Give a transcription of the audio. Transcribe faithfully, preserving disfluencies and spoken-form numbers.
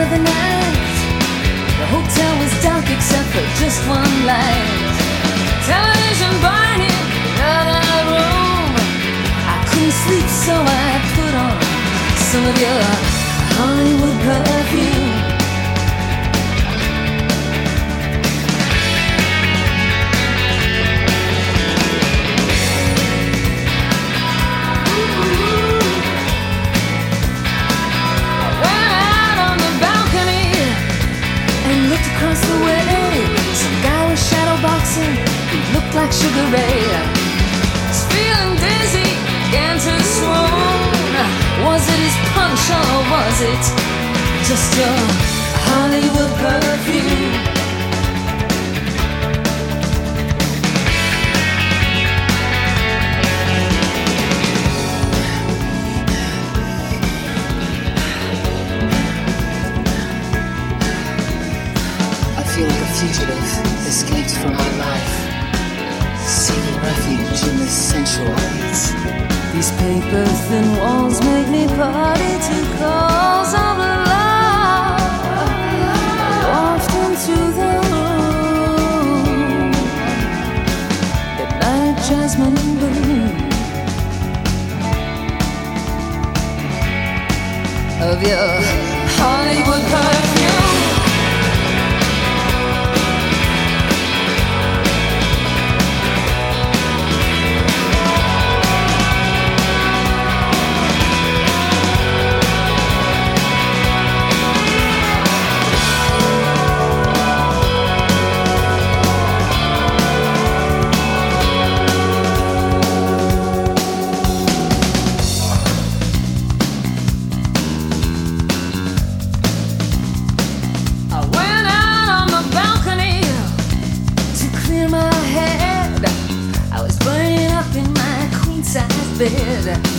of the night. The hotel was dark except for just one light. Television burning in another room. I couldn't sleep, so I put on some of your Hollywood perfume. Across the way, some guy was shadow boxing. He looked like Sugar Ray. Was feeling dizzy, began to swoon. Was it his punch or was it just your Hollywood perfume? I feel like a fugitive, escaped from my life, seeking refuge in this sensual haze. These paper-thin walls make me party to calls of love. I walked into the room, midnight jasmine bloom of your Hollywood perfume. Bed.